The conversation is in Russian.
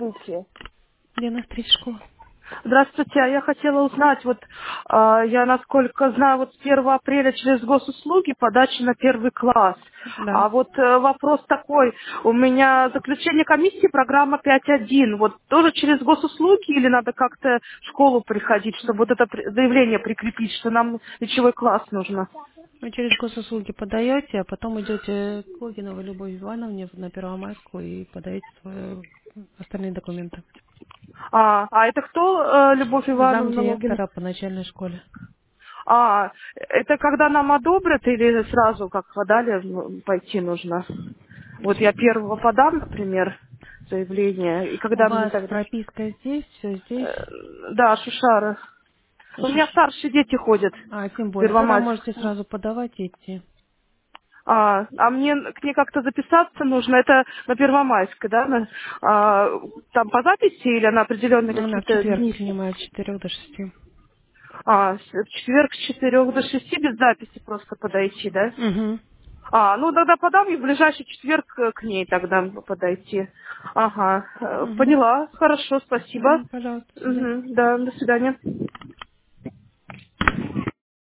Фейсбуке. Где на третья школа? Здравствуйте, а я хотела узнать, вот я, насколько знаю, вот с 1 апреля через госуслуги подача на 1 класс. Да. А вот вопрос такой, у меня заключение комиссии программа 5.1, вот тоже через госуслуги или надо как-то в школу приходить, чтобы вот это заявление прикрепить, что нам речевой класс нужно? Вы через госуслуги подаете, а потом идете к Логиновой Любови Ивановне на Первомайскую и подаете свои остальные документы. А это кто, Любовь Ивановна Логин? Замдиректора по начальной школе. Это когда нам одобрят или сразу, как подали, пойти нужно? Вот я первого подам, например, заявление, и У когда мне вас тогда... прописка здесь, все здесь. Да, Шушара. У меня старшие дети ходят Тем в более. Тогда Первомайск. можете сразу подавать и идти. Мне к ней как-то записаться нужно. Это на Первомайской, да? Там по записи или на определенные Она в какие-то четверг дни? принимает с 4 до 6. В четверг с 4 до 6 без записи просто подойти, да? Угу. Ну тогда подам и в ближайший четверг к ней тогда подойти. Ага, Угу. поняла. Хорошо, спасибо. Пожалуйста, до свидания. Мгм, да, до свидания.